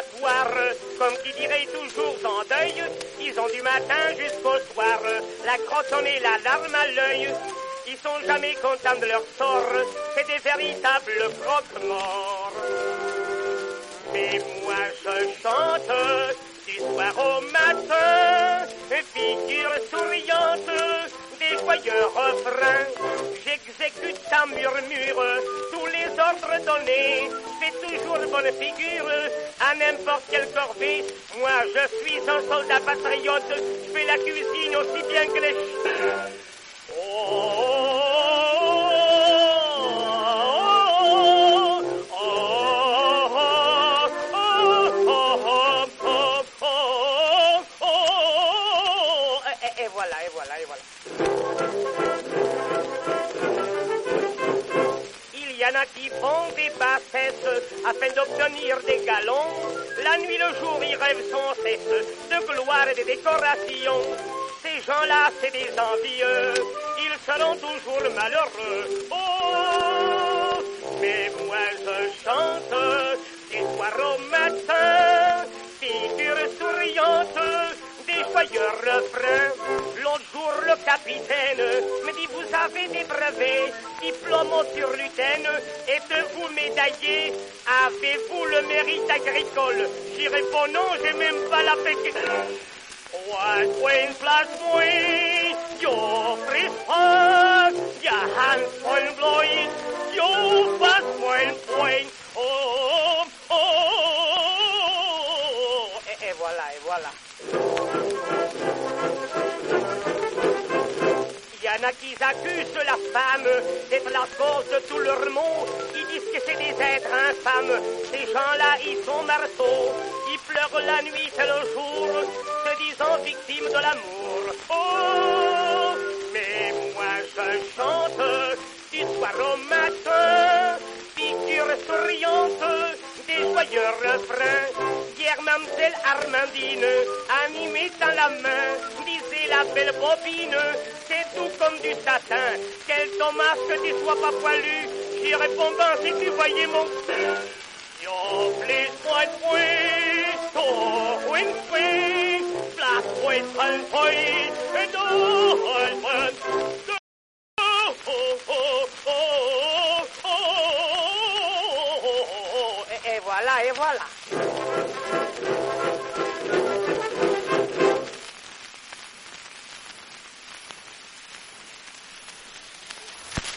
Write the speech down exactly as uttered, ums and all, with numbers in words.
boire, comme qui dirait toujours en deuil. Ils ont du matin jusqu'au soir, la crotte en est la larme à l'œil. Ils sont jamais contents de leur sort, c'est des véritables croque-morts. Mais moi je chante du soir au matin, figure souriante des joyeux refrains. J'exécute à murmure tous les ordres donnés, fais toujours bonne figure à n'importe quelle corvée. Moi je suis un soldat patriote, je fais la cuisine aussi bien que les chiens. Oh, et voilà, et voilà, et voilà. Il y en a qui font des bassesses afin d'obtenir des galons. La nuit, le jour, ils rêvent sans cesse de gloire et de décoration. Ces gens-là, c'est des envieux, ils seront toujours malheureux. Oh, mais moi je chante du soir au matin, figure souriante des joyeux refrains. L'autre jour, le capitaine me dit, vous avez des brevets, diplôme sur l'Utaine, êtes-vous médaillé? Avez-vous le mérite agricole? J'y réponds non, j'ai même pas la péquée. One point plus point, yo fris pas, ya hand point bloin, yo pas point point, oh, oh, oh, et, et voilà, et voilà. Il y en a qui accusent la femme d'être la cause de tout leur mot, ils disent que c'est des êtres infâmes, ces gens-là ils sont marteaux, ils pleurent la nuit et le jour, se disant victimes de l'amour. Oh, mais moi je chante du soir au matin, figure souriante des joyeux refrains. Hier, mademoiselle Armandine, animée dans la main, disait la belle bobine, c'est tout comme du satin. Quel dommage que tu sois pas poilu. J'y réponds ben si tu voyais mon... Yo, please, point, point, to, win, win, black, point, point, point, and oh, point, point, oh, oh, oh, oh, oh, oh, oh, et voilà, et voilà.